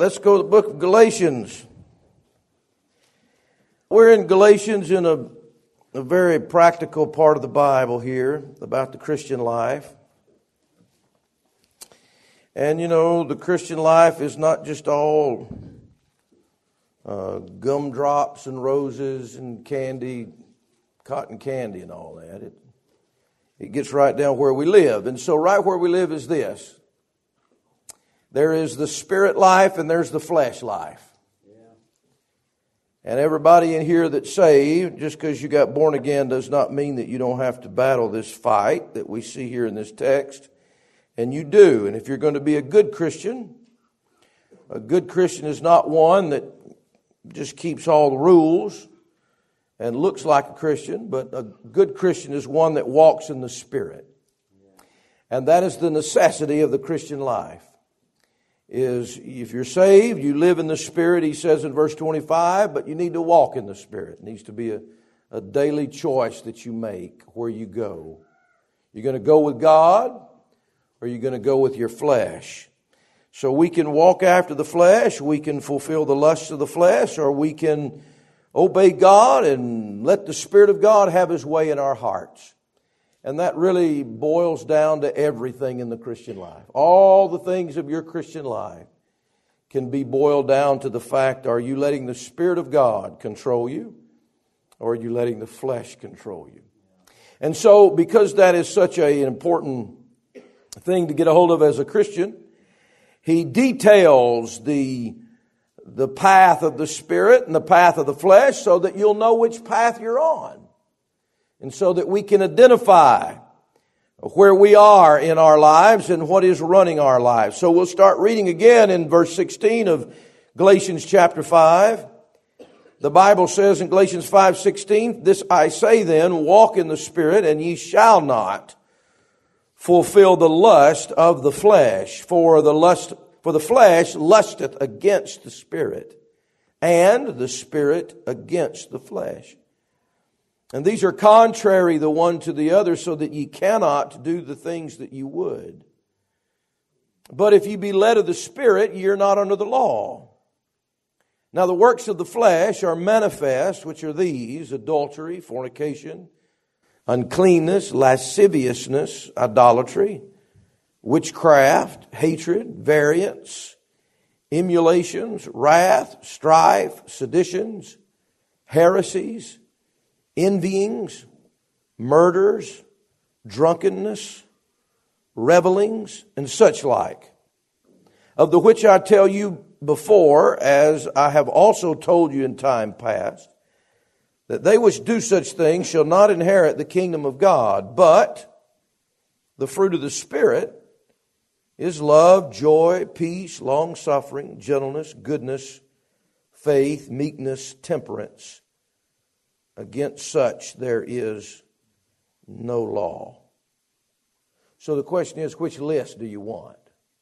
let's go to the book of Galatians. We're in Galatians in a very practical part of the Bible here about the Christian life. And you know, the Christian life is not just all gumdrops and roses and candy, cotton candy and all that. It gets right down where we live. And so right where we live is this. There is the spirit life and there's the flesh life. And everybody in here that's saved, just because you got born again does not mean that you don't have to battle this fight that we see here in this text. And you do. And if you're going to be a good Christian is not one that just keeps all the rules and looks like a Christian, but a good Christian is one that walks in the Spirit. And that is the necessity of the Christian life. Is if you're saved, you live in the Spirit, he says in verse 25, but you need to walk in the Spirit. It needs to be a daily choice that you make where you go. You're going to go with God, or you're going to go with your flesh. So we can walk after the flesh, we can fulfill the lusts of the flesh, or we can obey God and let the Spirit of God have His way in our hearts. And that really boils down to everything in the Christian life. All the things of your Christian life can be boiled down to the fact, are you letting the Spirit of God control you, or are you letting the flesh control you? And so, because that is such an important thing to get a hold of as a Christian, he details the path of the Spirit and the path of the flesh so that you'll know which path you're on. And so that we can identify where we are in our lives and what is running our lives. So we'll start reading again in verse 16 of Galatians chapter 5. The Bible says in Galatians 5:16, "This I say then, walk in the Spirit, and ye shall not fulfill the lust of the flesh. For the flesh lusteth against the Spirit, and the Spirit against the flesh. And these are contrary the one to the other, so that ye cannot do the things that you would. But if ye be led of the Spirit, ye are not under the law. Now the works of the flesh are manifest, which are these: adultery, fornication, uncleanness, lasciviousness, idolatry, witchcraft, hatred, variance, emulations, wrath, strife, seditions, heresies, envyings, murders, drunkenness, revelings, and such like, of the which I tell you before, as I have also told you in time past, that they which do such things shall not inherit the kingdom of God. But the fruit of the Spirit is love, joy, peace, long-suffering, gentleness, goodness, faith, meekness, temperance. Against such there is no law." So the question is, which list do you want?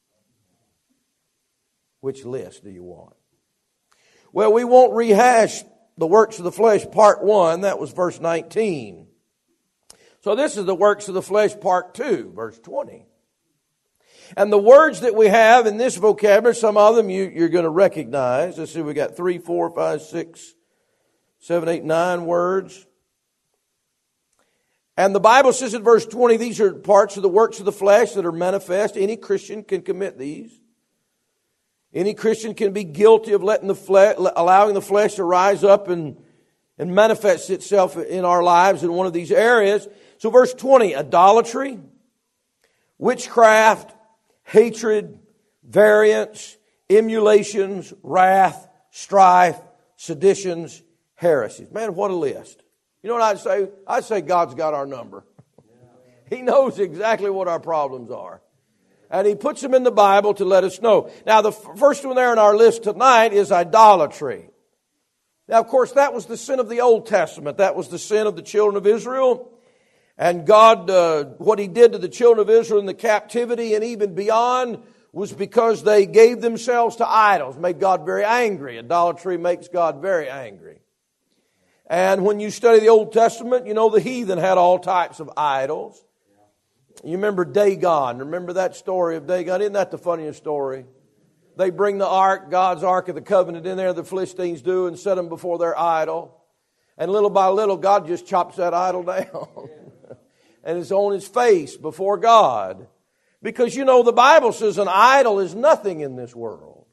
Which list do you want? Well, we won't rehash the works of the flesh part 1. That was verse 19. So this is the works of the flesh part 2, verse 20. And the words that we have in this vocabulary, some of them you're going to recognize. Let's see, we got 3, 4, 5, 6, 7, 8, 9 words. And the Bible says in verse 20, these are parts of the works of the flesh that are manifest. Any Christian can commit these. Any Christian can be guilty of allowing the flesh to rise up and manifest itself in our lives in one of these areas. So verse 20, idolatry, witchcraft, hatred, variance, emulations, wrath, strife, seditions, heresies. Man, what a list. You know what I'd say? I'd say God's got our number. He knows exactly what our problems are. And He puts them in the Bible to let us know. Now, the first one there on our list tonight is idolatry. Now, of course, that was the sin of the Old Testament. That was the sin of the children of Israel. And God, what He did to the children of Israel in the captivity and even beyond was because they gave themselves to idols, made God very angry. Idolatry makes God very angry. And when you study the Old Testament, you know the heathen had all types of idols. You remember Dagon. Remember that story of Dagon? Isn't that the funniest story? They bring the ark, God's ark of the covenant in there, the Philistines do, and set them before their idol. And little by little, God just chops that idol down. And it's on his face before God. Because you know the Bible says an idol is nothing in this world.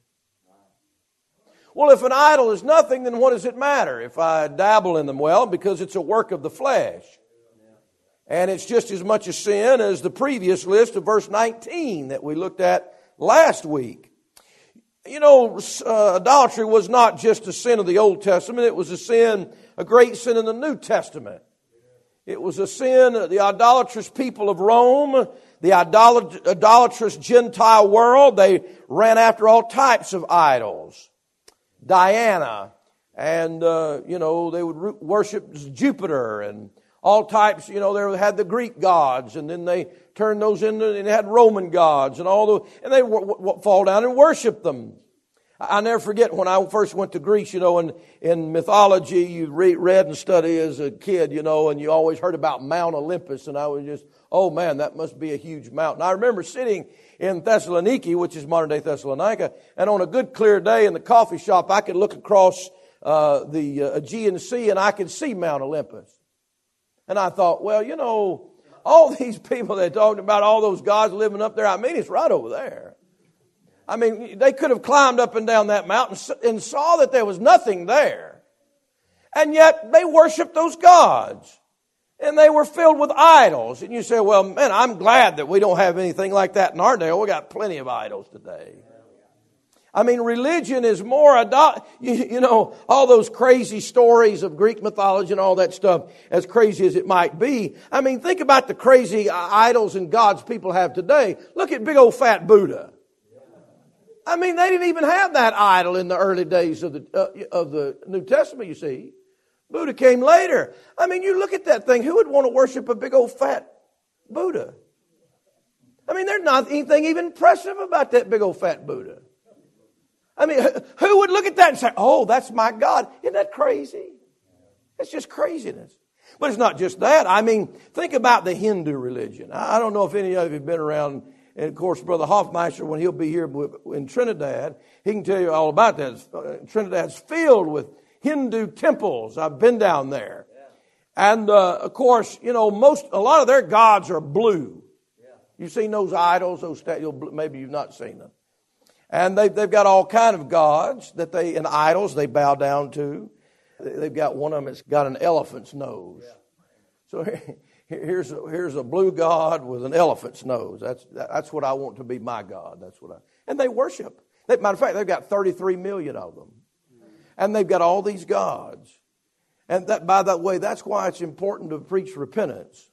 Well, if an idol is nothing, then what does it matter if I dabble in them? Well, because it's a work of the flesh. And it's just as much a sin as the previous list of verse 19 that we looked at last week. You know, idolatry was not just a sin of the Old Testament. It was a great sin in the New Testament. It was a sin of the idolatrous people of Rome, the idolatrous Gentile world. They ran after all types of idols. Diana, and, they would worship Jupiter and all types. They had the Greek gods, and then they turned those into, and they had Roman gods, and all those, and they fall down and worship them. I never forget when I first went to Greece, in mythology, you read and study as a kid, and you always heard about Mount Olympus, and I was just, oh man, that must be a huge mountain. I remember sitting in Thessaloniki, which is modern day Thessalonica, and on a good clear day in the coffee shop, I could look across the Aegean Sea and I could see Mount Olympus. And I thought, well, all these people that talked about all those gods living up there, it's right over there. They could have climbed up and down that mountain and saw that there was nothing there. And yet they worshiped those gods. And they were filled with idols. And you say, well, man, I'm glad that we don't have anything like that in our day. We got plenty of idols today. Religion is more, all those crazy stories of Greek mythology and all that stuff, as crazy as it might be. Think about the crazy idols and gods people have today. Look at big old fat Buddha. They didn't even have that idol in the early days of the New Testament, you see. Buddha came later. You look at that thing. Who would want to worship a big old fat Buddha? There's not anything even impressive about that big old fat Buddha. Who would look at that and say, oh, that's my God? Isn't that crazy? It's just craziness. But it's not just that. Think about the Hindu religion. I don't know if any of you have been around. And of course, Brother Hoffmeister, when he'll be here in Trinidad, he can tell you all about that. Trinidad's filled with Hindu temples. I've been down there. Yeah. And, of course, a lot of their gods are blue. Yeah. You've seen those idols, those statues, maybe you've not seen them. And they've got all kind of gods and idols they bow down to. They've got one of them that's got an elephant's nose. Yeah. So here's a blue god with an elephant's nose. That's what I want to be my God. And they worship. Matter of fact, they've got 33 million of them. And they've got all these gods. And by that way, that's why it's important to preach repentance.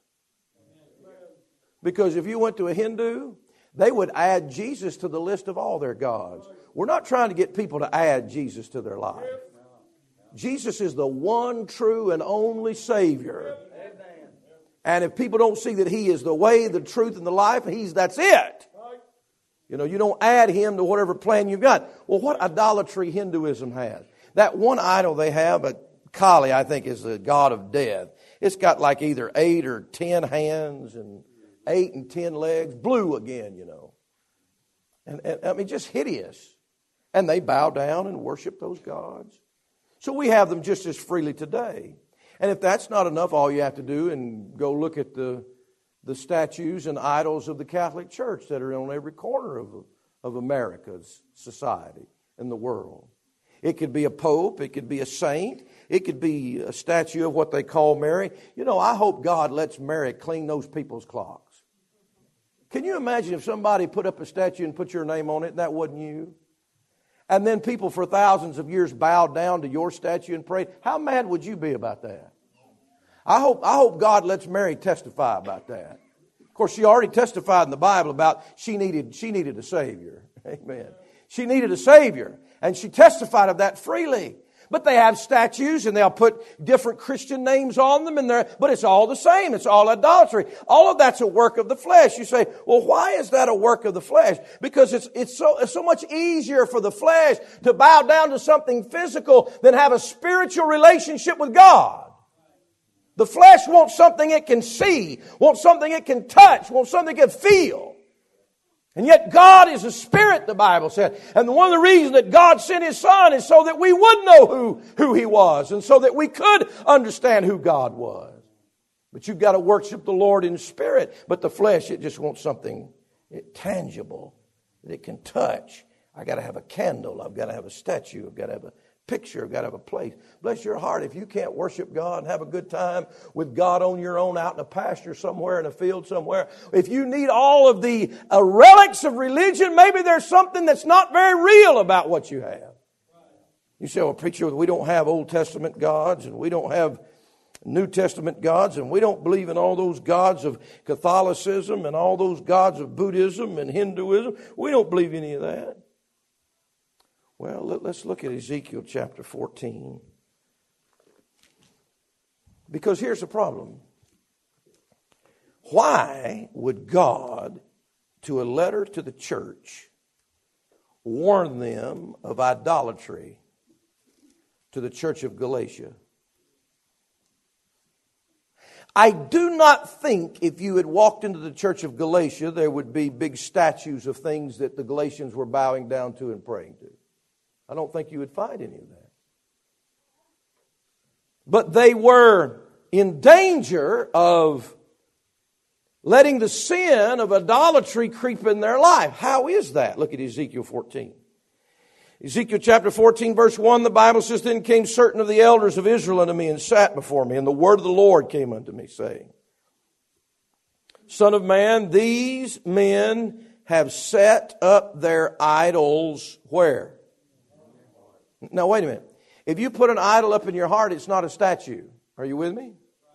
Because if you went to a Hindu, they would add Jesus to the list of all their gods. We're not trying to get people to add Jesus to their life. Jesus is the one true and only Savior. And if people don't see that He is the way, the truth, and the life, that's it. You don't add Him to whatever plan you've got. Well, what idolatry Hinduism has? That one idol they have, Kali, I think, is the god of death. It's got like either 8 or 10 hands and 8 and 10 legs. Blue again, And just hideous. And they bow down and worship those gods. So we have them just as freely today. And if that's not enough, all you have to do and go look at the statues and idols of the Catholic Church that are on every corner of America's society and the world. It could be a pope. It could be a saint. It could be a statue of what they call Mary. I hope God lets Mary clean those people's clocks. Can you imagine if somebody put up a statue and put your name on it and that wasn't you? And then people for thousands of years bowed down to your statue and prayed. How mad would you be about that? I hope God lets Mary testify about that. Of course, she already testified in the Bible about she needed a Savior. Amen. She needed a Savior. And she testified of that freely. But they have statues and they'll put different Christian names on them, but it's all the same. It's all idolatry. All of that's a work of the flesh. You say, well, why is that a work of the flesh? Because it's so much easier for the flesh to bow down to something physical than have a spiritual relationship with God. The flesh wants something it can see, wants something it can touch, wants something it can feel. And yet God is a spirit, the Bible said. And one of the reasons that God sent His Son is so that we would know who He was, and so that we could understand who God was. But you've got to worship the Lord in spirit. But the flesh, it just wants something tangible that it can touch. I got to have a candle. I've got to have a statue. I've got to have a picture. I've got to have a place. Bless your heart. If you can't worship God and have a good time with God on your own out in a pasture somewhere, in a field somewhere, if you need all of the relics of religion, maybe there's something that's not very real about what you have. You say, well, preacher, we don't have Old Testament gods, and we don't have New Testament gods, and we don't believe in all those gods of Catholicism and all those gods of Buddhism and Hinduism. We don't believe any of that. Well, let's look at Ezekiel chapter 14. Because here's the problem. Why would God, to a letter to the church, warn them of idolatry to the church of Galatia? I do not think if you had walked into the church of Galatia, there would be big statues of things that the Galatians were bowing down to and praying to. I don't think you would find any of that. But they were in danger of letting the sin of idolatry creep in their life. How is that? Look at Ezekiel 14. Ezekiel chapter 14 verse 1, the Bible says, Then came certain of the elders of Israel unto me and sat before me, and the word of the Lord came unto me, saying, Son of man, these men have set up their idols where? Now, wait a minute. If you put an idol up in your heart, it's not a statue. Are you with me?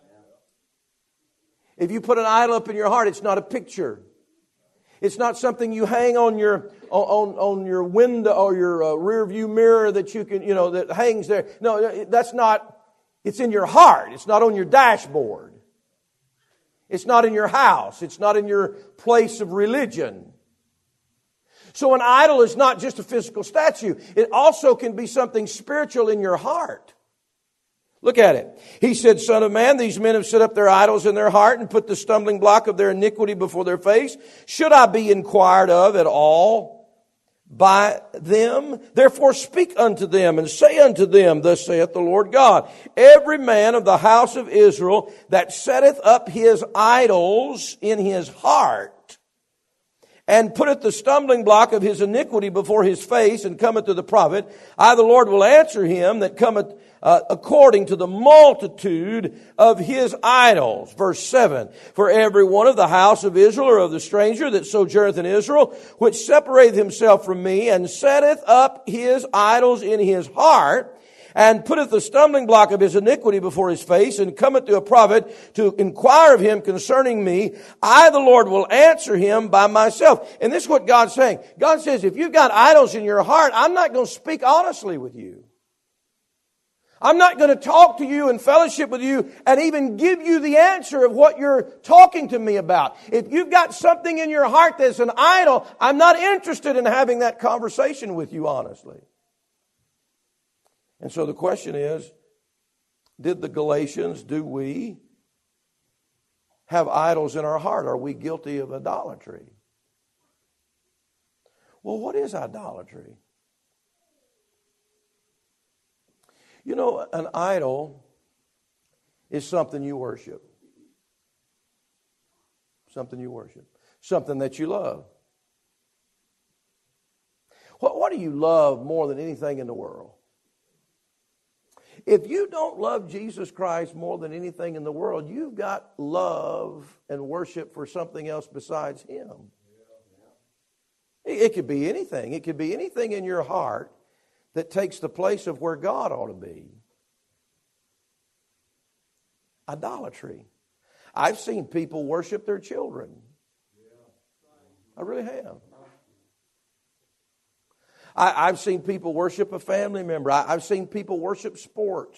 If you put an idol up in your heart, it's not a picture. It's not something you hang on your window or your rear view mirror that you can, that hangs there. No, that's not. It's in your heart. It's not on your dashboard. It's not in your house. It's not in your place of religion. So an idol is not just a physical statue. It also can be something spiritual in your heart. Look at it. He said, Son of man, these men have set up their idols in their heart and put the stumbling block of their iniquity before their face. Should I be inquired of at all by them? Therefore speak unto them and say unto them, Thus saith the Lord God, Every man of the house of Israel that setteth up his idols in his heart, and putteth the stumbling block of his iniquity before his face, and cometh to the prophet, I, the Lord, will answer him that cometh according to the multitude of his idols. Verse 7, For every one of the house of Israel, or of the stranger that sojourneth in Israel, which separateth himself from me, and setteth up his idols in his heart, and putteth the stumbling block of his iniquity before his face, and cometh to a prophet to inquire of him concerning me, I, the Lord, will answer him by myself. And this is what God's saying. God says, if you've got idols in your heart, I'm not going to speak honestly with you. I'm not going to talk to you and fellowship with you and even give you the answer of what you're talking to me about. If you've got something in your heart that's an idol, I'm not interested in having that conversation with you honestly. And so the question is, did the Galatians, do we have idols in our heart? Are we guilty of idolatry? Well, what is idolatry? An idol is something you worship. Something you worship. Something that you love. What do you love more than anything in the world? If you don't love Jesus Christ more than anything in the world, you've got love and worship for something else besides Him. It could be anything. It could be anything in your heart that takes the place of where God ought to be. Idolatry. I've seen people worship their children. I really have. I've seen people worship a family member. I've seen people worship sports.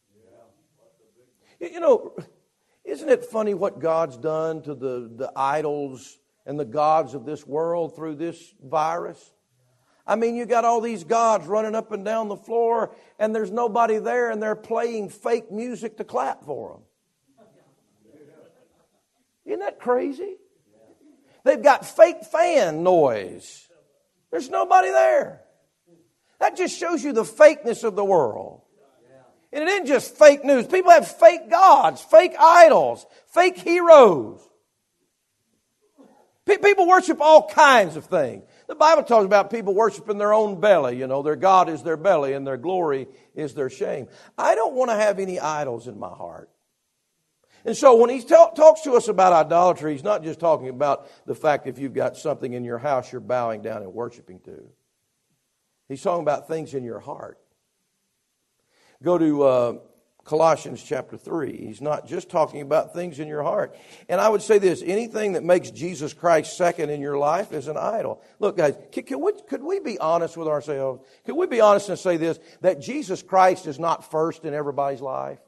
Isn't it funny what God's done to the idols and the gods of this world through this virus? I mean, you got all these gods running up and down the floor, and there's nobody there, and they're playing fake music to clap for them. Isn't that crazy? They've got fake fan noise. There's nobody there. That just shows you the fakeness of the world. And it isn't just fake news. People have fake gods, fake idols, fake heroes. People worship all kinds of things. The Bible talks about people worshiping their own belly. You know, their God is their belly and their glory is their shame. I don't want to have any idols in my heart. And so when he talks to us about idolatry, he's not just talking about the fact if you've got something in your house you're bowing down and worshiping to. He's talking about things in your heart. Go to Colossians chapter 3. He's not just talking about things in your heart. And I would say this, anything that makes Jesus Christ second in your life is an idol. Look, guys, could we be honest with ourselves? Could we be honest and say this, that Jesus Christ is not first in everybody's life?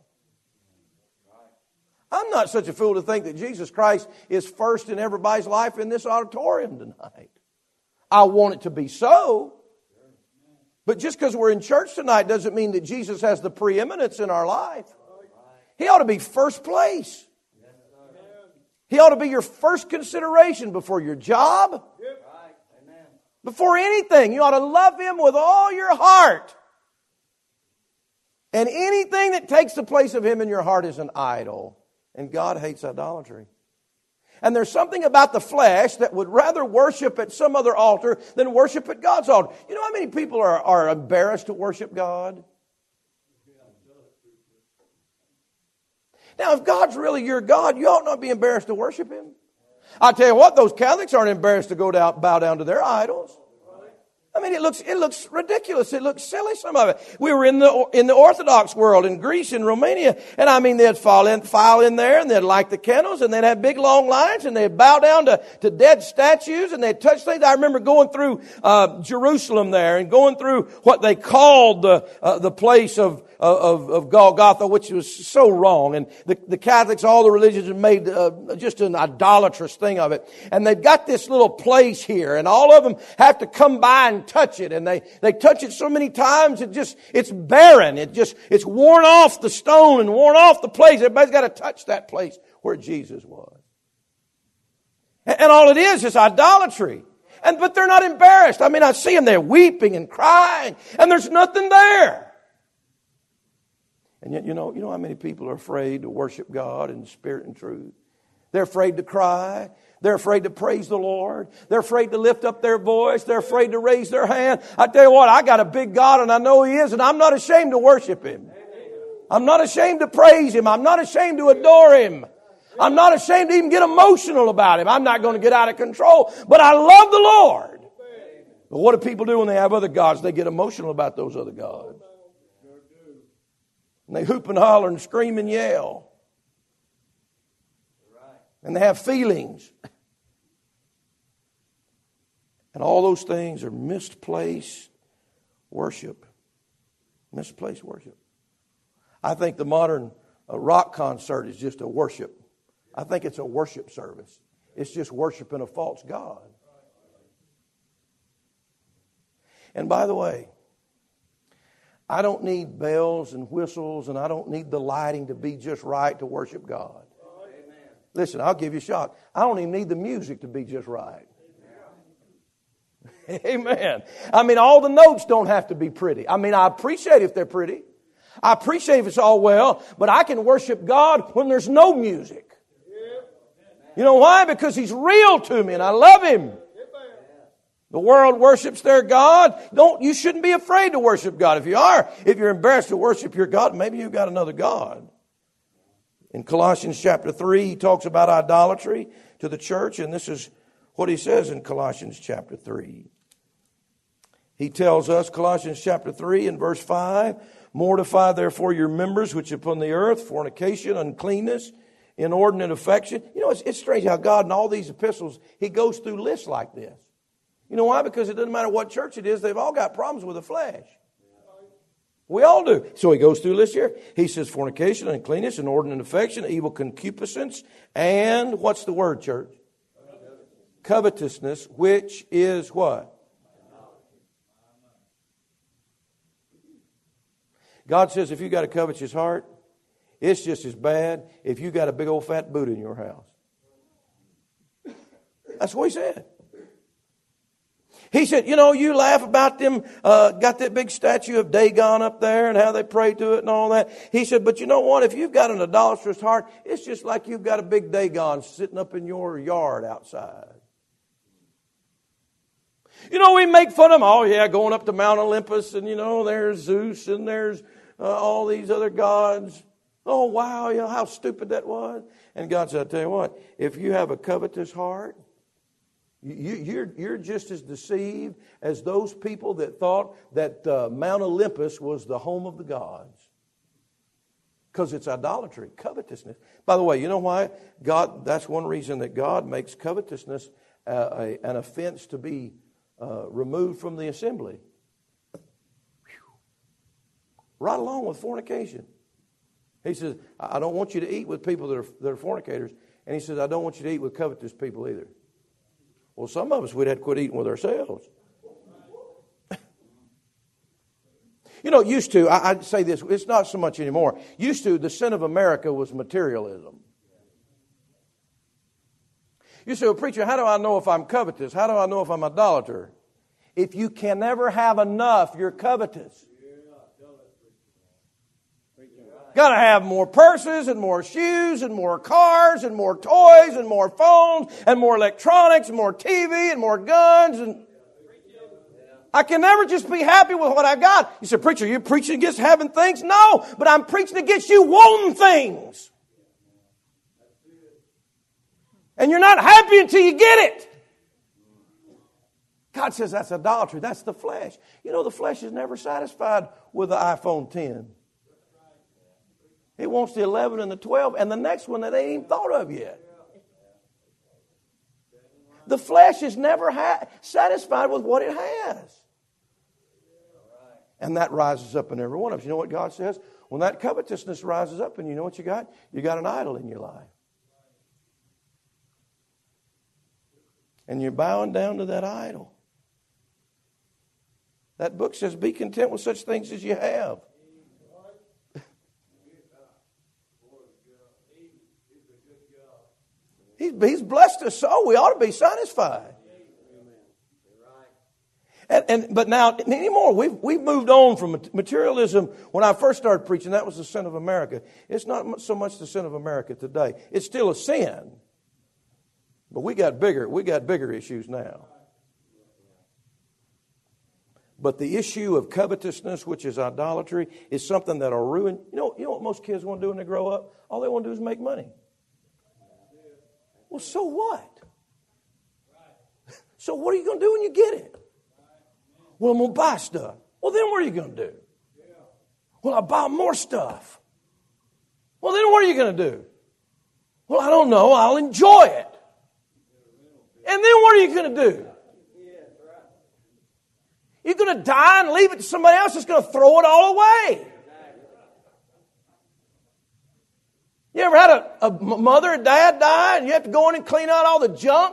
I'm not such a fool to think that Jesus Christ is first in everybody's life in this auditorium tonight. I want it to be so. But just because we're in church tonight doesn't mean that Jesus has the preeminence in our life. He ought to be first place. He ought to be your first consideration before your job. Before anything, you ought to love Him with all your heart. And anything that takes the place of Him in your heart is an idol. And God hates idolatry. And there's something about the flesh that would rather worship at some other altar than worship at God's altar. You know how many people are embarrassed to worship God? Now, if God's really your God, you ought not be embarrassed to worship Him. I'll tell you what, those Catholics aren't embarrassed to bow down to their idols. I mean, it looks ridiculous. It looks silly, some of it. We were in the Orthodox world, in Greece and Romania, and I mean, they'd file in there, and they'd light the candles, and they'd have big long lines, and they'd bow down to dead statues, and they'd touch things. I remember going through Jerusalem there, and going through what they called the place of Golgotha, which was so wrong. And the Catholics, all the religions have made just an idolatrous thing of it. And they've got this little place here, and all of them have to come by and touch it. And they touch it so many times, it's barren. It's worn off the stone and worn off the place. Everybody's got to touch that place where Jesus was. And all it is idolatry. But they're not embarrassed. I mean, I see them there weeping and crying, and there's nothing there. And yet, you know how many people are afraid to worship God in spirit and truth? They're afraid to cry. They're afraid to praise the Lord. They're afraid to lift up their voice. They're afraid to raise their hand. I tell you what, I got a big God, and I know He is, and I'm not ashamed to worship Him. I'm not ashamed to praise Him. I'm not ashamed to adore Him. I'm not ashamed to even get emotional about Him. I'm not going to get out of control, but I love the Lord. But what do people do when they have other gods? They get emotional about those other gods. And they hoop and holler and scream and yell. And they have feelings. And all those things are misplaced worship. Misplaced worship. I think the modern rock concert is just a worship. I think it's a worship service. It's just worshiping a false god. And by the way, I don't need bells and whistles, and I don't need the lighting to be just right to worship God. Amen. Listen, I'll give you a shot. I don't even need the music to be just right. Amen. I mean, all the notes don't have to be pretty. I mean, I appreciate if they're pretty. I appreciate if it's all well, but I can worship God when there's no music. You know why? Because He's real to me and I love Him. The world worships their God. You shouldn't be afraid to worship God. If you're embarrassed to worship your God, maybe you've got another God. In Colossians chapter 3, he talks about idolatry to the church, and this is what he says in Colossians chapter 3. He tells us, Colossians chapter 3 and verse 5, mortify therefore your members which upon the earth, fornication, uncleanness, inordinate affection. You know, it's strange how God in all these epistles, He goes through lists like this. You know why? Because it doesn't matter what church it is, they've all got problems with the flesh. We all do. So he goes through this here. He says fornication, uncleanness, inordinate affection, evil concupiscence, and what's the word, church? Covetousness, which is what? God says if you got a covetous heart, it's just as bad if you got a big old fat Buddha in your house. That's what he said. He said, you know, you laugh about them, got that big statue of Dagon up there and how they pray to it and all that. He said, but you know what? If you've got an idolatrous heart, it's just like you've got a big Dagon sitting up in your yard outside. You know, we make fun of them. Oh, yeah, going up to Mount Olympus and, you know, there's Zeus and there's all these other gods. Oh, wow, you know how stupid that was. And God said, I tell you what, if you have a covetous heart, you're just as deceived as those people that thought that Mount Olympus was the home of the gods. Because it's idolatry, covetousness. By the way, you know why? That's one reason that God makes covetousness an offense to be removed from the assembly. Right along with fornication. He says, I don't want you to eat with people that are fornicators. And he says, I don't want you to eat with covetous people either. Well, some of us, we'd have to quit eating with ourselves. You know, used to, I'd say this, it's not so much anymore. Used to, the sin of America was materialism. You say, well, preacher, how do I know if I'm covetous? How do I know if I'm idolater? If you can never have enough, you're covetous. Got to have more purses and more shoes and more cars and more toys and more phones and more electronics and more TV and more guns. And I can never just be happy with what I got. You said, preacher, you're preaching against having things? No, but I'm preaching against you wanting things. And you're not happy until you get it. God says that's idolatry. That's the flesh. You know, the flesh is never satisfied with the iPhone 10. It wants the 11 and the 12 and the next one that they ain't even thought of yet. The flesh is never satisfied with what it has. And that rises up in every one of us. You know what God says? When that covetousness rises up, and you know what you got? You got an idol in your life. And you're bowing down to that idol. That book says, be content with such things as you have. He's blessed us so. We ought to be satisfied. But now anymore, we've moved on from materialism. When I first started preaching, that was the sin of America. It's not so much the sin of America today. It's still a sin, but we got bigger issues now. But the issue of covetousness, which is idolatry, is something that'll ruin. You know what most kids want to do when they grow up? All they want to do is make money. Well, so what? So what are you going to do when you get it? Well, I'm going to buy stuff. Well, then what are you going to do? Well, I'll buy more stuff. Well, then what are you going to do? Well, I don't know. I'll enjoy it. And then what are you going to do? You're going to die and leave it to somebody else that's going to throw it all away. You ever had a mother or dad die and you have to go in and clean out all the junk?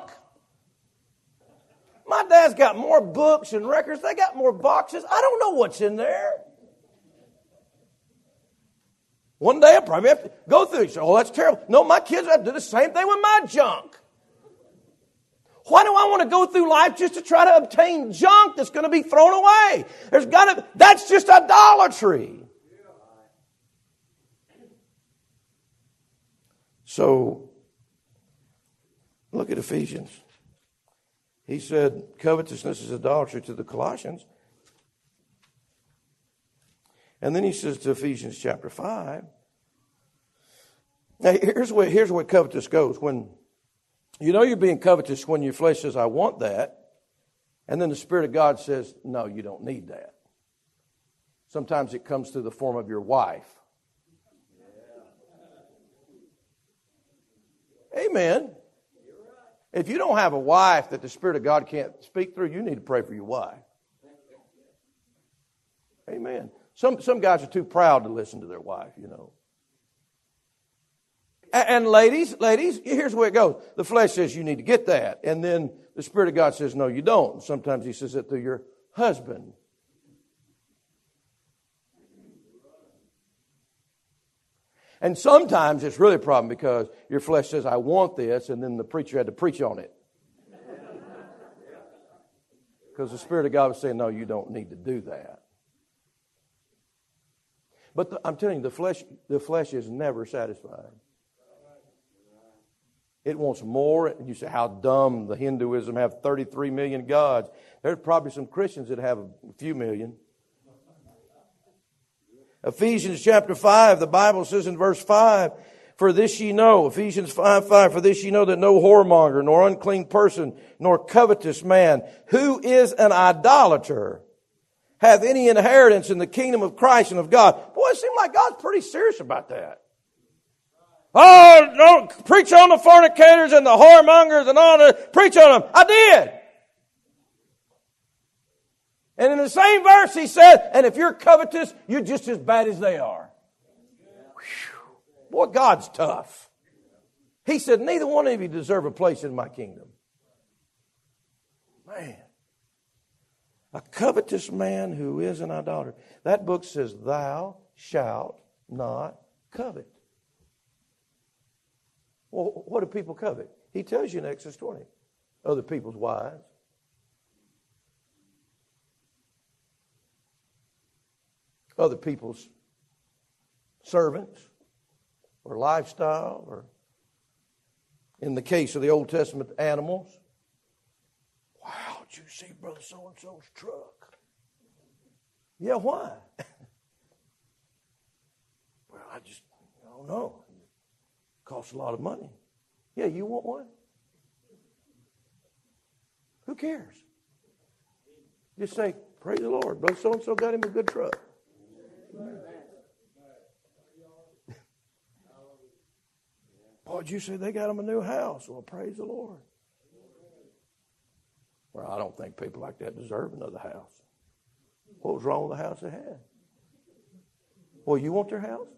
My dad's got more books and records. They got more boxes. I don't know what's in there. One day I'll probably have to go through it. Oh, that's terrible. No, my kids have to do the same thing with my junk. Why do I want to go through life just to try to obtain junk that's going to be thrown away? That's just idolatry. So, look at Ephesians. He said covetousness is idolatry to the Colossians. And then he says to Ephesians chapter 5. Now, here's where covetous goes. When you know you're being covetous when your flesh says, I want that. And then the Spirit of God says, no, you don't need that. Sometimes it comes through the form of your wife. Amen. If you don't have a wife that the Spirit of God can't speak through, you need to pray for your wife. Amen. Some guys are too proud to listen to their wife, you know. And ladies, here's where it goes. The flesh says you need to get that. And then the Spirit of God says, no, you don't. Sometimes He says it through your husband. And sometimes it's really a problem because your flesh says, I want this, and then the preacher had to preach on it. Because the Spirit of God was saying, no, you don't need to do that. But I'm telling you, the flesh is never satisfied. It wants more. You say, how dumb. The Hinduism have 33 million gods. There's probably some Christians that have a few million. Ephesians chapter 5, the Bible says in verse 5, for this ye know, Ephesians 5:5, for this ye know that no whoremonger, nor unclean person, nor covetous man, who is an idolater, hath any inheritance in the kingdom of Christ and of God. Boy, it seems like God's pretty serious about that. Oh, don't preach on the fornicators and the whoremongers and all that. Preach on them. I did. And in the same verse he said, and if you're covetous, you're just as bad as they are. Whew. Boy, God's tough. He said, neither one of you deserve a place in my kingdom. Man. A covetous man who is an idolater. That book says, thou shalt not covet. Well, what do people covet? He tells you in Exodus 20. Other people's wives. Other people's servants or lifestyle, or in the case of the Old Testament, animals. Wow, did you see Brother So-and-so's truck? Yeah, why? Well, I don't know. It costs a lot of money. Yeah, you want one? Who cares? Just say, praise the Lord. Brother So-and-so got him a good truck. Boy, did you say they got him a new house? Well, praise the Lord. Well, I don't think people like that deserve another house. What was wrong with the house they had? Well, you want their house?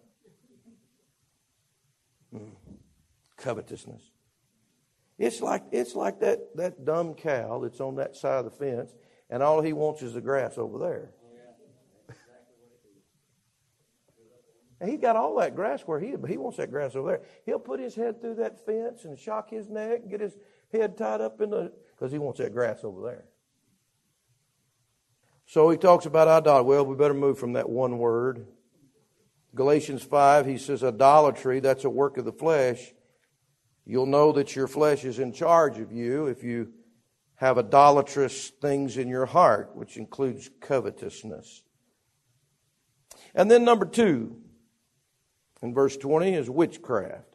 Covetousness. It's like that dumb cow that's on that side of the fence, and all he wants is the grass over there. And he's got all that grass where but he wants that grass over there. He'll put his head through that fence and shock his neck, get his head tied up because he wants that grass over there. So he talks about idolatry. Well, we better move from that one word. Galatians 5, he says idolatry, that's a work of the flesh. You'll know that your flesh is in charge of you if you have idolatrous things in your heart, which includes covetousness. And then number 2, in verse 20, is witchcraft.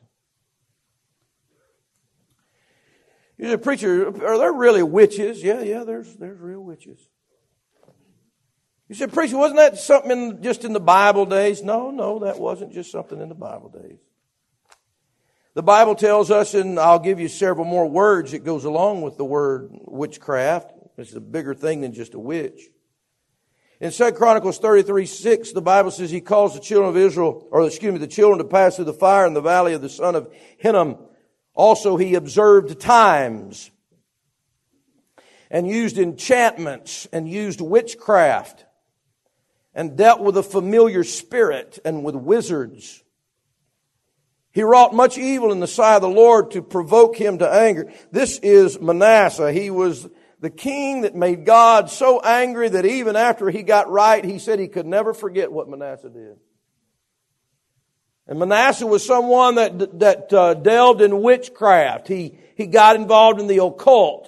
You say, preacher, are there really witches? Yeah, there's real witches. You said, preacher, wasn't that something just in the Bible days? No, that wasn't just something in the Bible days. The Bible tells us, and I'll give you several more words that goes along with the word witchcraft. It's a bigger thing than just a witch. In 2 Chronicles 33:6, the Bible says he calls the children of Israel, the children to pass through the fire in the valley of the son of Hinnom. Also, he observed times and used enchantments and used witchcraft and dealt with a familiar spirit and with wizards. He wrought much evil in the sight of the Lord to provoke him to anger. This is Manasseh. He was the king that made God so angry that even after he got right, he said he could never forget what Manasseh did. And Manasseh was someone that delved in witchcraft. He got involved in the occult.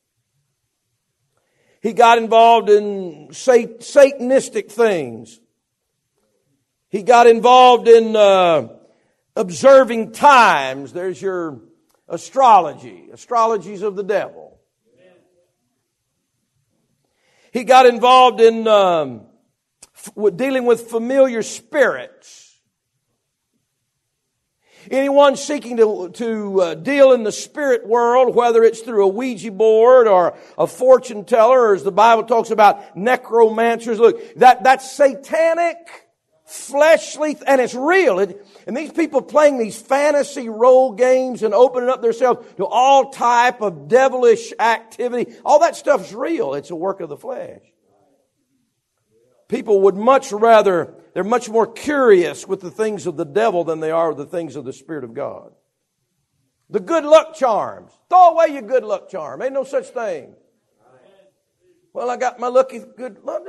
He got involved in Satanistic things. He got involved in observing times. There's your astrology. Astrology's of the devil. He got involved in dealing with familiar spirits. Anyone seeking to deal in the spirit world, whether it's through a Ouija board or a fortune teller, or as the Bible talks about necromancers, look, that's satanic, fleshly, and it's real. And these people playing these fantasy role games and opening up themselves to all type of devilish activity, all that stuff's real. It's a work of the flesh. People would they're much more curious with the things of the devil than they are with the things of the Spirit of God. The good luck charms. Throw away your good luck charm. Ain't no such thing. Well, I got my lucky good. What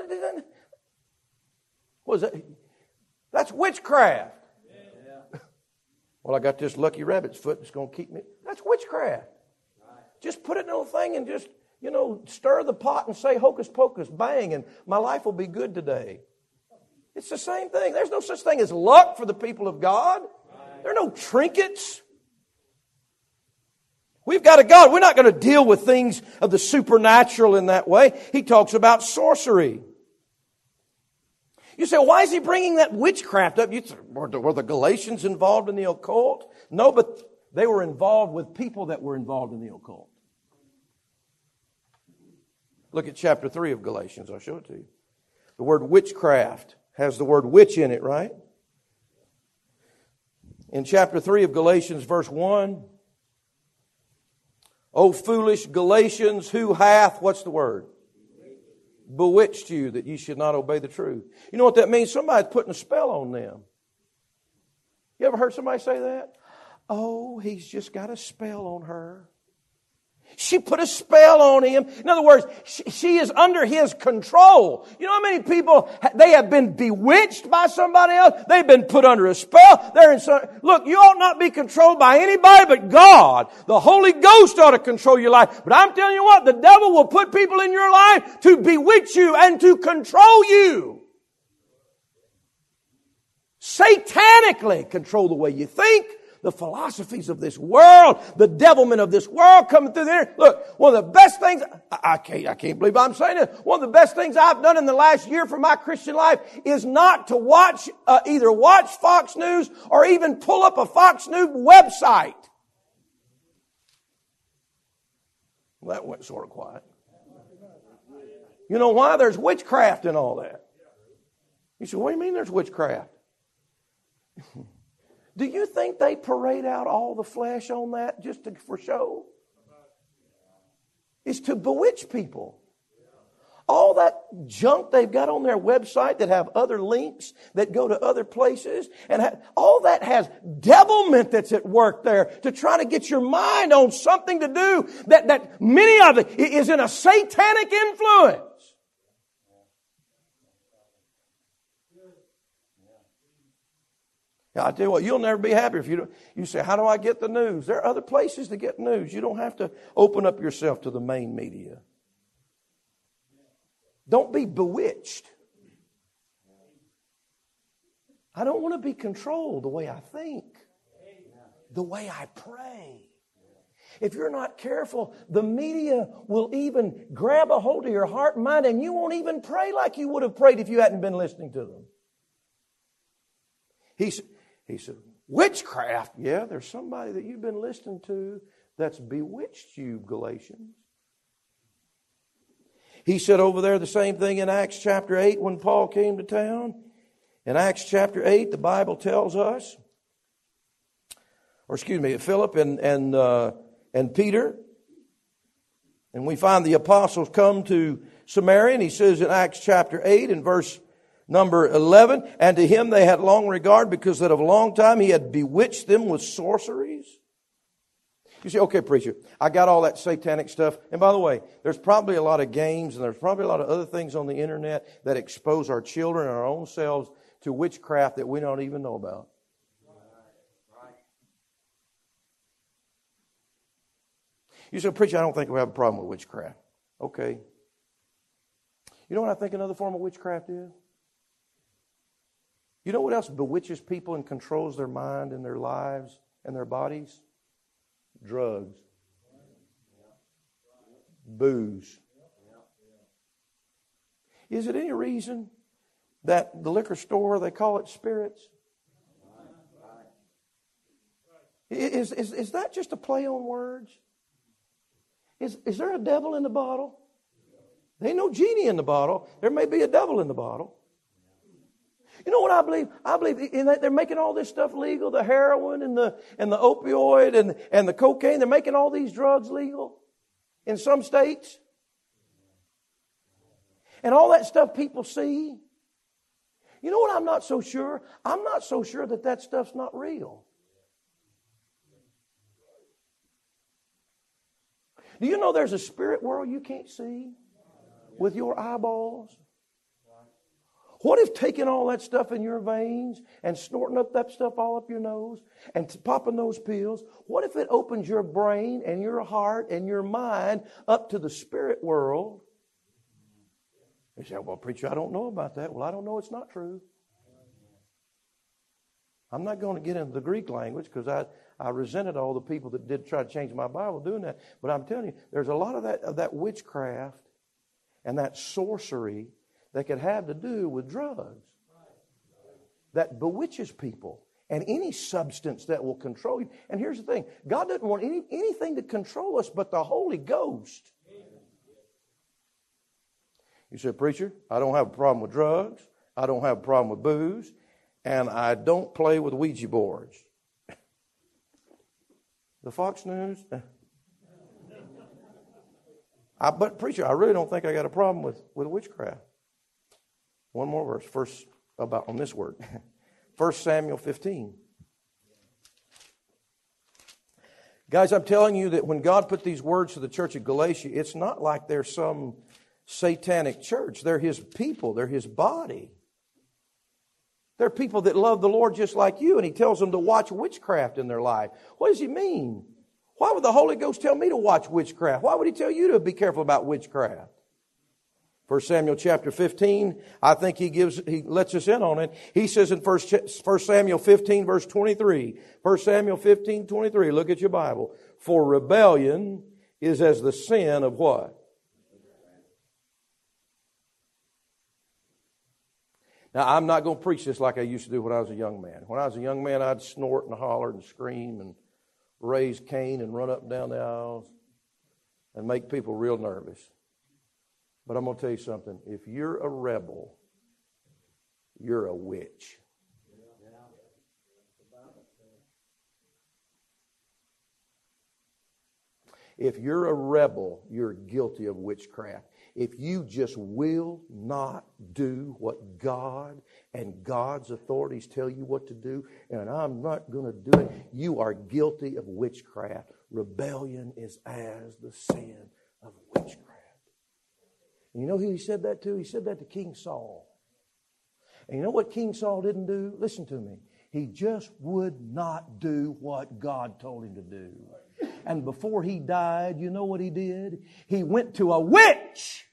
was that? That's witchcraft. Well, I got this lucky rabbit's foot that's going to keep me. That's witchcraft. Just put it in a little thing and just, stir the pot and say hocus pocus, bang, and my life will be good today. It's the same thing. There's no such thing as luck for the people of God. There are no trinkets. We've got a God. We're not going to deal with things of the supernatural in that way. He talks about sorcery. You say, why is he bringing that witchcraft up? Were the Galatians involved in the occult? No, but they were involved with people that were involved in the occult. Look at chapter 3 of Galatians. I'll show it to you. The word witchcraft has the word witch in it, right? In chapter 3 of Galatians, verse 1, O foolish Galatians, who hath, what's the word? Bewitched you that ye should not obey the truth. You know what that means? Somebody's putting a spell on them. You ever heard somebody say that? Oh, he's just got a spell on her. She put a spell on him. In other words, she is under his control. You know how many people, they have been bewitched by somebody else? They've been put under a spell. Look, you ought not be controlled by anybody but God. The Holy Ghost ought to control your life. But I'm telling you what, the devil will put people in your life to bewitch you and to control you. Satanically control the way you think. The philosophies of this world, the devilment of this world coming through there. Look, one of the best things, I can't believe I'm saying this. One of the best things I've done in the last year for my Christian life is not to either watch Fox News or even pull up a Fox News website. Well, that went sort of quiet. You know why? There's witchcraft in all that. You say, what do you mean there's witchcraft? Do you think they parade out all the flesh on that just for show? It's to bewitch people. All that junk they've got on their website that have other links that go to other places, and all that has devilment that's at work there to try to get your mind on something to do that many of it is in a satanic influence. I tell you what, you'll never be happy if you say, how do I get the news? There are other places to get news. You don't have to open up yourself to the main media. Don't be bewitched. I don't want to be controlled the way I think, the way I pray. If you're not careful, the media will even grab a hold of your heart and mind, and you won't even pray like you would have prayed if you hadn't been listening to them. He said, witchcraft. Yeah, there's somebody that you've been listening to that's bewitched you, Galatians. He said over there the same thing in Acts chapter 8 when Paul came to town. In Acts chapter 8, the Bible tells us, Philip and Peter. And we find the apostles come to Samaria, and he says in Acts chapter 8 and verse number 11, and to him they had long regard because that of a long time he had bewitched them with sorceries. You say, okay, preacher, I got all that satanic stuff. And by the way, there's probably a lot of games and there's probably a lot of other things on the internet that expose our children and our own selves to witchcraft that we don't even know about. You say, preacher, I don't think we have a problem with witchcraft. Okay. You know what I think another form of witchcraft is? You know what else bewitches people and controls their mind and their lives and their bodies? Drugs. Booze. Is it any reason that the liquor store, they call it spirits? Is that just a play on words? Is there a devil in the bottle? There ain't no genie in the bottle. There may be a devil in the bottle. You know what I believe? I believe in that they're making all this stuff legal, the heroin and the opioid and the cocaine. They're making all these drugs legal in some states. And all that stuff people see. You know what I'm not so sure? I'm not so sure that stuff's not real. Do you know there's a spirit world you can't see? with your eyeballs? What if taking all that stuff in your veins and snorting up that stuff all up your nose and popping those pills, what if it opens your brain and your heart and your mind up to the spirit world? You say, well, preacher, I don't know about that. Well, I don't know. It's not true. I'm not going to get into the Greek language because I resented all the people that did try to change my Bible doing that. But I'm telling you, there's a lot of that witchcraft and that sorcery that could have to do with drugs that bewitches people and any substance that will control you. And here's the thing. God doesn't want anything to control us but the Holy Ghost. You said, preacher, I don't have a problem with drugs. I don't have a problem with booze. And I don't play with Ouija boards. The Fox News? But preacher, I really don't think I got a problem with witchcraft. One more verse, first about on this word. 1 Samuel 15. Guys, I'm telling you that when God put these words to the church of Galatia, it's not like they're some satanic church. They're His people. They're His body. They're people that love the Lord just like you, and He tells them to watch witchcraft in their life. What does He mean? Why would the Holy Ghost tell me to watch witchcraft? Why would He tell you to be careful about witchcraft? 1 Samuel chapter 15, I think he lets us in on it. He says in 1 Samuel 15 verse 23, 1 Samuel 15, 23, look at your Bible. For rebellion is as the sin of what? Now, I'm not going to preach this like I used to do when I was a young man. When I was a young man, I'd snort and holler and scream and raise Cain and run up and down the aisles and make people real nervous. But I'm going to tell you something. If you're a rebel, you're a witch. If you're a rebel, you're guilty of witchcraft. If you just will not do what God and God's authorities tell you what to do, and I'm not going to do it, you are guilty of witchcraft. Rebellion is as the sin of witchcraft. And you know who He said that to? He said that to King Saul. And you know what King Saul didn't do? Listen to me. He just would not do what God told him to do. And before he died, you know what he did? He went to a witch.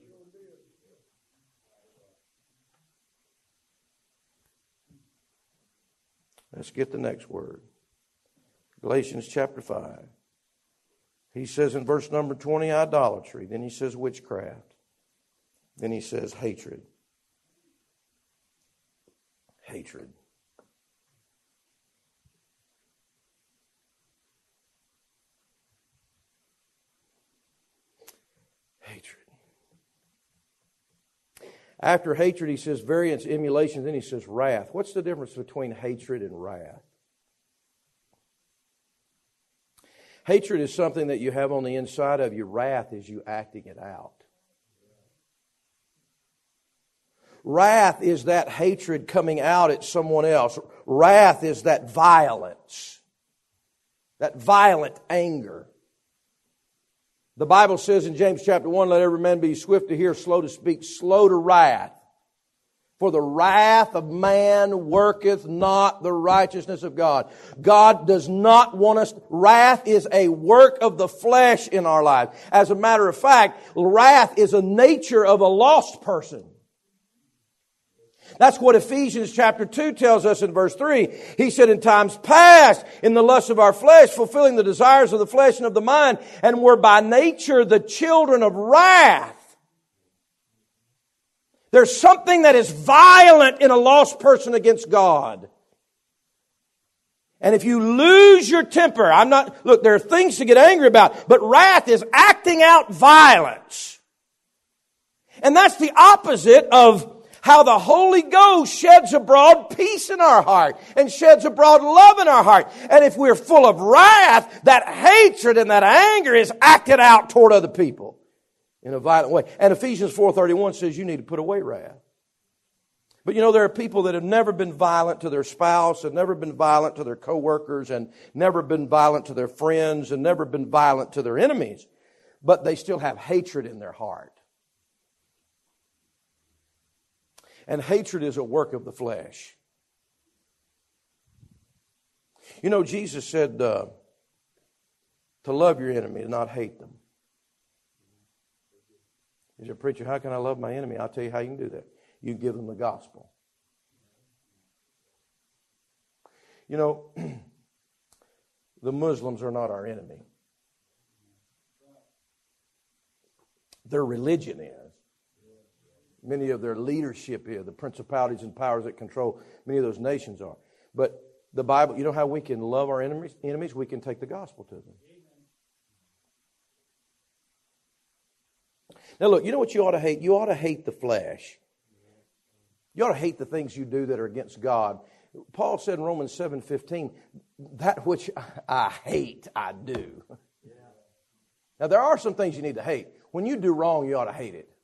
Let's get the next word. Galatians chapter 5. He says in verse number 20, idolatry. Then he says witchcraft. Then he says hatred. Hatred. Hatred. After hatred, he says variance, emulation, then he says wrath. What's the difference between hatred and wrath? Hatred is something that you have on the inside of you. Wrath is you acting it out. Wrath is that hatred coming out at someone else. Wrath is that violence, that violent anger. The Bible says in James chapter 1, let every man be swift to hear, slow to speak, slow to wrath. For the wrath of man worketh not the righteousness of God. God does not want us. Wrath is a work of the flesh in our life. As a matter of fact, wrath is a nature of a lost person. That's what Ephesians chapter 2 tells us in verse 3. He said, in times past, in the lust of our flesh, fulfilling the desires of the flesh and of the mind, and were by nature the children of wrath. There's something that is violent in a lost person against God. And if you lose your temper, look, there are things to get angry about, but wrath is acting out violence. And that's the opposite of how the Holy Ghost sheds abroad peace in our heart and sheds abroad love in our heart. And if we're full of wrath, that hatred and that anger is acted out toward other people in a violent way. And Ephesians 4:31 says you need to put away wrath. But you know, there are people that have never been violent to their spouse, and never been violent to their coworkers, and never been violent to their friends, and never been violent to their enemies. But they still have hatred in their heart. And hatred is a work of the flesh. You know, Jesus said to love your enemy and not hate them. He said, preacher, how can I love my enemy? I'll tell you how you can do that. You give them the gospel. You know, the Muslims are not our enemy. Their religion is. Many of their leadership is. The principalities and powers that control many of those nations are. But the Bible, you know how we can love our enemies? We can take the gospel to them. Now look, you know what you ought to hate? You ought to hate the flesh. You ought to hate the things you do that are against God. Paul said in Romans 7:15, that which I hate, I do. Now there are some things you need to hate. When you do wrong, you ought to hate it.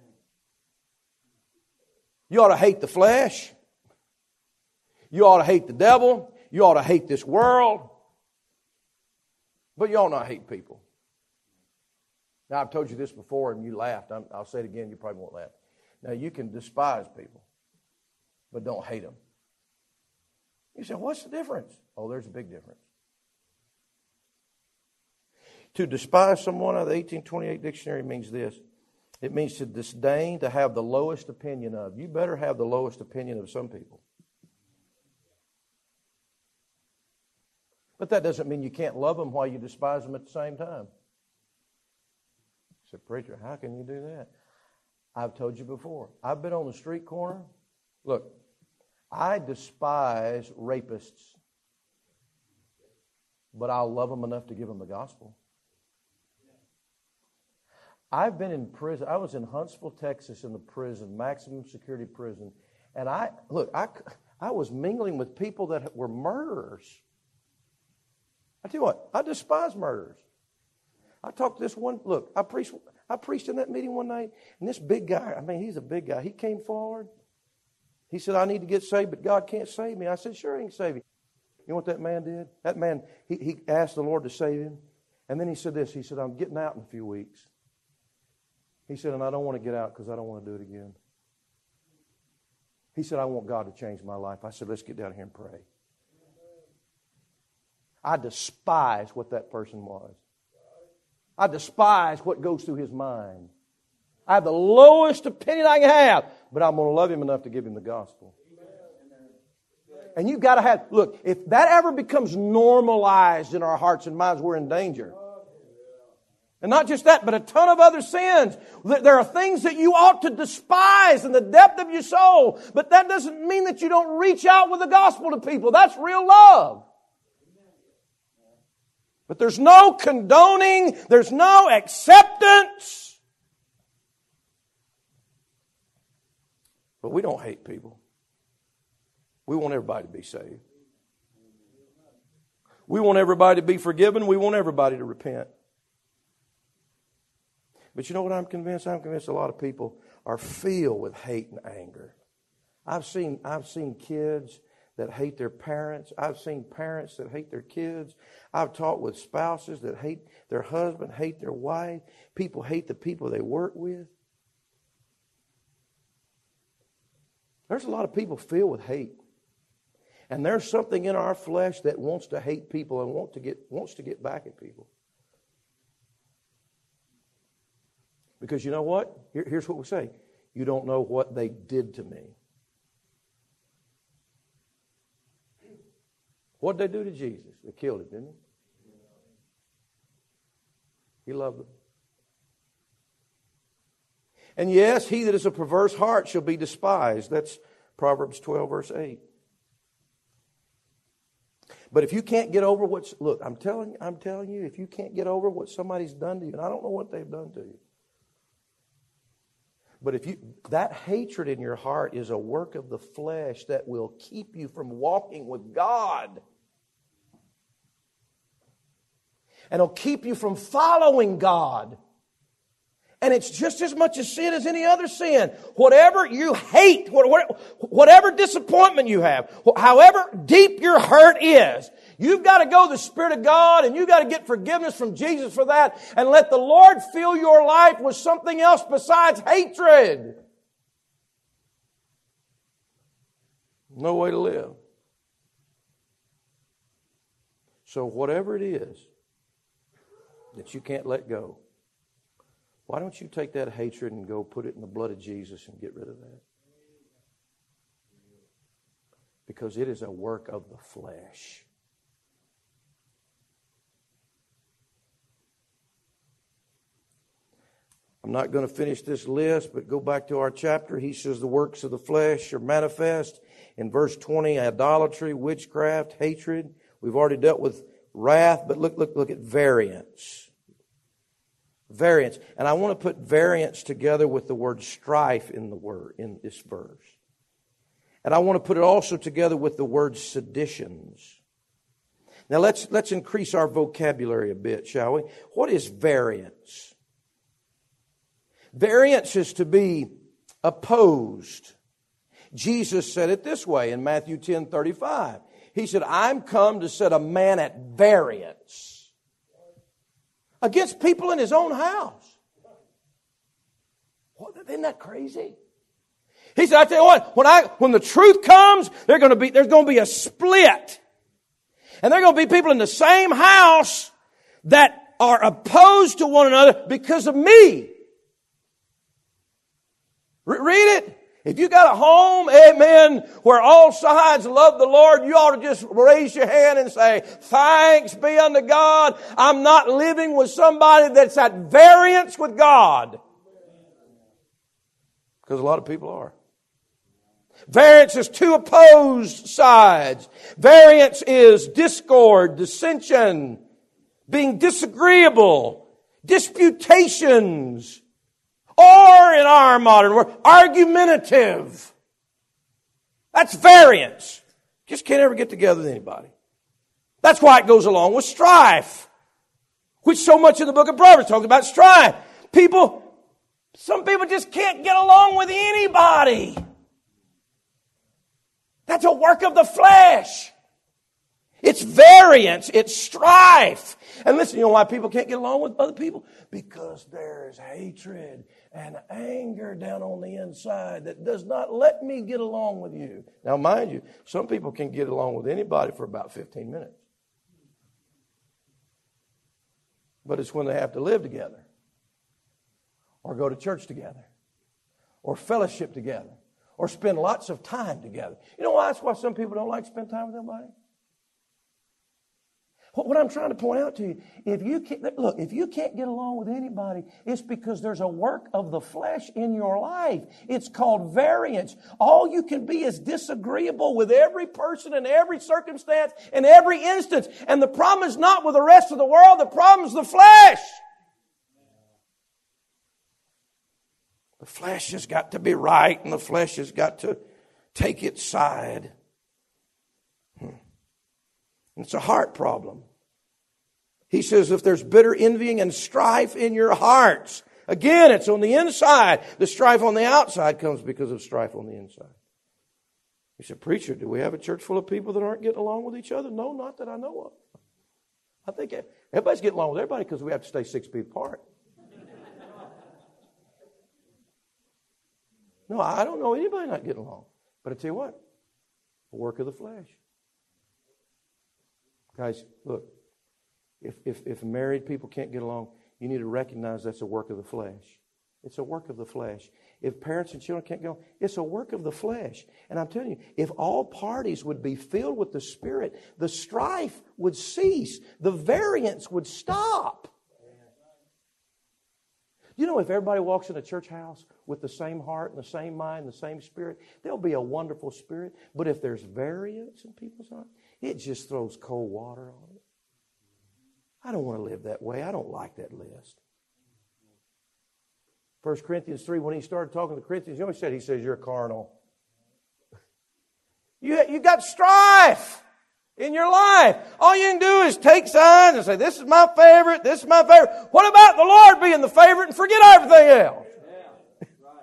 You ought to hate the flesh. You ought to hate the devil. You ought to hate this world. But you ought not hate people. Now, I've told you this before and you laughed. I'll say it again. You probably won't laugh. Now, you can despise people, but don't hate them. You say, what's the difference? Oh, there's a big difference. To despise someone out of the 1828 dictionary means this. It means to disdain, to have the lowest opinion of. You better have the lowest opinion of some people. But that doesn't mean you can't love them while you despise them at the same time. I said, preacher, how can you do that? I've told you before. I've been on the street corner. Look, I despise rapists, but I'll love them enough to give them the gospel. I've been in prison. I was in Huntsville, Texas in the prison, maximum security prison. And I was mingling with people that were murderers. I tell you what, I despise murderers. I talked to this one, look, I preached in that meeting one night, and this big guy, I mean, he's a big guy. He came forward. He said, I need to get saved, but God can't save me. I said, sure, he can save you. You know what that man did? That man, he asked the Lord to save him. And then he said this, he said, I'm getting out in a few weeks. He said, and I don't want to get out because I don't want to do it again. He said, I want God to change my life. I said, let's get down here and pray. I despise what that person was. I despise what goes through his mind. I have the lowest opinion I can have, but I'm going to love him enough to give him the gospel. And you've got to have, look, if that ever becomes normalized in our hearts and minds, we're in danger. And not just that, but a ton of other sins. There are things that you ought to despise in the depth of your soul, but that doesn't mean that you don't reach out with the gospel to people. That's real love. But there's no condoning, there's no acceptance. But we don't hate people. We want everybody to be saved. We want everybody to be forgiven. We want everybody to repent. But you know what I'm convinced? I'm convinced a lot of people are filled with hate and anger. I've seen kids that hate their parents. I've seen parents that hate their kids. I've talked with spouses that hate their husband, hate their wife. People hate the people they work with. There's a lot of people filled with hate. And there's something in our flesh that wants to hate people and wants to get back at people. Because you know what? Here's what we say. You don't know what they did to me. What did they do to Jesus? They killed him, didn't they? He loved them. And yes, he that is a perverse heart shall be despised. That's Proverbs 12, verse 8. But if you can't get over I'm telling you, if you can't get over what somebody's done to you, and I don't know what they've done to you, but that hatred in your heart is a work of the flesh that will keep you from walking with God. And it'll keep you from following God. And it's just as much a sin as any other sin. Whatever you hate, whatever disappointment you have, however deep your hurt is, you've got to go to the Spirit of God and you've got to get forgiveness from Jesus for that and let the Lord fill your life with something else besides hatred. No way to live. So whatever it is that you can't let go, why don't you take that hatred and go put it in the blood of Jesus and get rid of that? Because it is a work of the flesh. I'm not going to finish this list, but go back to our chapter. He says the works of the flesh are manifest. In verse 20, idolatry, witchcraft, hatred. We've already dealt with wrath, but look at variance. Variance. And I want to put variance together with the word strife in this verse. And I want to put it also together with the word seditions. Now let's increase our vocabulary a bit, shall we? What is variance? Variance is to be opposed. Jesus said it this way in Matthew 10:35. He said, I'm come to set a man at variance against people in his own house. Isn't that crazy? He said, I tell you what, when the truth comes, there's going to be a split. And there are going to be people in the same house that are opposed to one another because of me. Read it. If you got a home, amen, where all sides love the Lord, you ought to just raise your hand and say, thanks be unto God. I'm not living with somebody that's at variance with God. Because a lot of people are. Variance is two opposed sides. Variance is discord, dissension, being disagreeable, disputations. Or in our modern word, argumentative. That's variance. Just can't ever get together with anybody. That's why it goes along with strife, which so much of the book of Proverbs talks about strife. Some people just can't get along with anybody. That's a work of the flesh. It's variance. It's strife. And listen, you know why people can't get along with other people? Because there's hatred and anger down on the inside that does not let me get along with you. Now, mind you, some people can get along with anybody for about 15 minutes. But it's when they have to live together or go to church together or fellowship together or spend lots of time together. You know why? That's why some people don't like to spend time with anybody. What I'm trying to point out to you, if you can't get along with anybody, it's because there's a work of the flesh in your life. It's called variance. All you can be is disagreeable with every person in every circumstance in every instance. And the problem is not with the rest of the world. The problem is the flesh. The flesh has got to be right, and the flesh has got to take its side. It's a heart problem. He says if there's bitter envying and strife in your hearts, again, it's on the inside. The strife on the outside comes because of strife on the inside. He said, preacher, do we have a church full of people that aren't getting along with each other? No, not that I know of. I think everybody's getting along with everybody because we have to stay 6 feet apart. No, I don't know anybody not getting along. But I tell you what, a work of the flesh. Guys, look, if married people can't get along, you need to recognize that's a work of the flesh. It's a work of the flesh. If parents and children can't get along, it's a work of the flesh. And I'm telling you, if all parties would be filled with the Spirit, the strife would cease. The variance would stop. You know, if everybody walks in a church house with the same heart and the same mind, the same spirit, there'll be a wonderful spirit. But if there's variance in people's hearts, it just throws cold water on it. I don't want to live that way. I don't like that list. 1 Corinthians 3, when he started talking to the Corinthians, you know what he said? He says, you're carnal. You got strife in your life. All you can do is take signs and say, this is my favorite, this is my favorite. What about the Lord being the favorite and forget everything else? Yeah,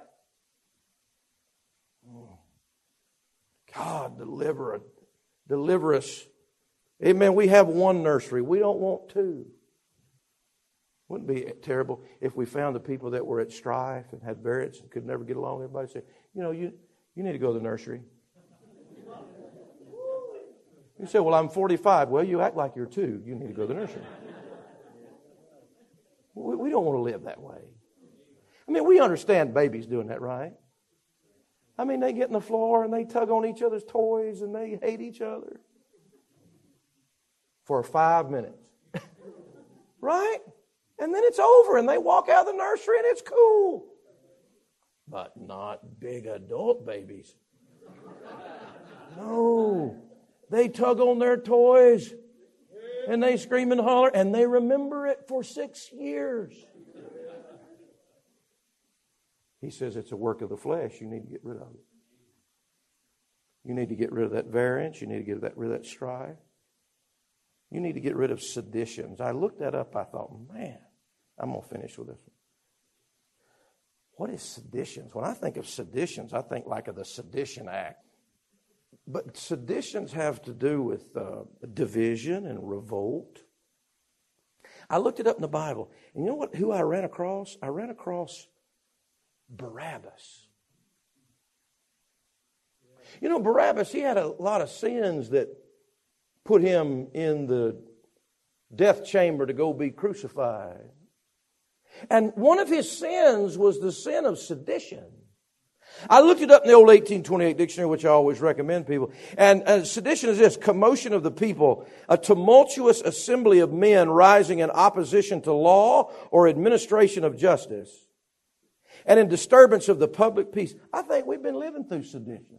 right. God, deliver us. Amen. We have one nursery. We don't want two. Wouldn't it be terrible if we found the people that were at strife and had variance and could never get along? Everybody said, you need to go to the nursery. You say, well, I'm 45. Well, you act like you're 2. You need to go to the nursery. We don't want to live that way. I mean, we understand babies doing that, right? I mean, they get on the floor and they tug on each other's toys and they hate each other for 5 minutes. Right? And then it's over and they walk out of the nursery and it's cool. But not big adult babies. No. They tug on their toys and they scream and holler and they remember it for 6 years. He says it's a work of the flesh. You need to get rid of it. You need to get rid of that variance. You need to get rid of that strife. You need to get rid of seditions. I looked that up. I thought, man, I'm going to finish with this one. What is seditions? When I think of seditions, I think like of the Sedition Act. But seditions have to do with division and revolt. I looked it up in the Bible. And you know what? Who I ran across? I ran across Barabbas. You know, Barabbas, he had a lot of sins that put him in the death chamber to go be crucified. And one of his sins was the sin of sedition. I looked it up in the old 1828 dictionary, which I always recommend people. And sedition is this: commotion of the people, a tumultuous assembly of men rising in opposition to law or administration of justice, and in disturbance of the public peace. I think we've been living through sedition.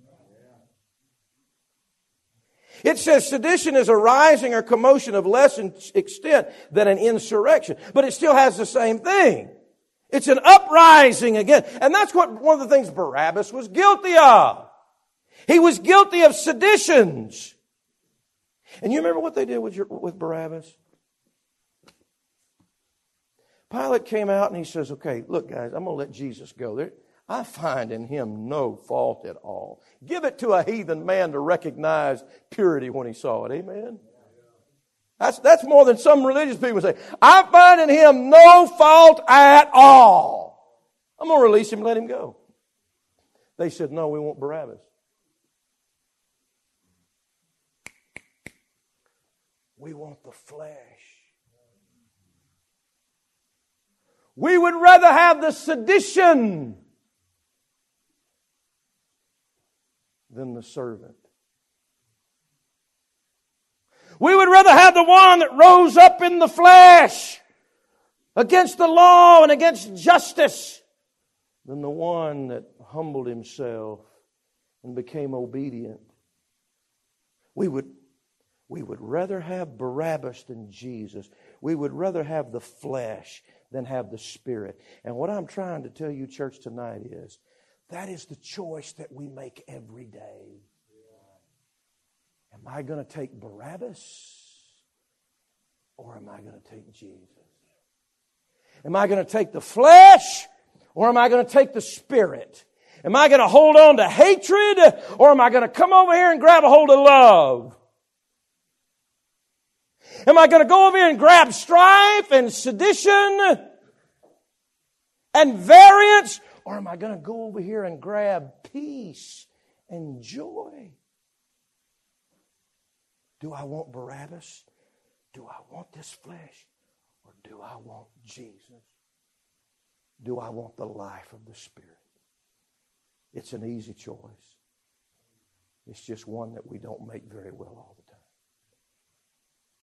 It says sedition is a rising or commotion of less extent than an insurrection. But it still has the same thing. It's an uprising again. And that's what one of the things Barabbas was guilty of. He was guilty of seditions. And you remember what they did with Barabbas? Pilate came out and he says, okay, look guys, I'm going to let Jesus go. I find in him no fault at all. Give it to a heathen man to recognize purity when he saw it. Amen? That's more than some religious people say. I find in him no fault at all. I'm going to release him and let him go. They said, no, we want Barabbas. We want the flesh. We would rather have the sedition than the servant. We would rather have the one that rose up in the flesh against the law and against justice than the one that humbled himself and became obedient. We would rather have Barabbas than Jesus. We would rather have the flesh than have the Spirit. And what I'm trying to tell you, church, tonight is that is the choice that we make every day. Am I going to take Barabbas or am I going to take Jesus? Am I going to take the flesh or am I going to take the Spirit? Am I going to hold on to hatred or am I going to come over here and grab a hold of love? Am I going to go over here and grab strife and sedition and variance? Or am I going to go over here and grab peace and joy? Do I want Barabbas? Do I want this flesh? Or do I want Jesus? Do I want the life of the Spirit? It's an easy choice. It's just one that we don't make very well all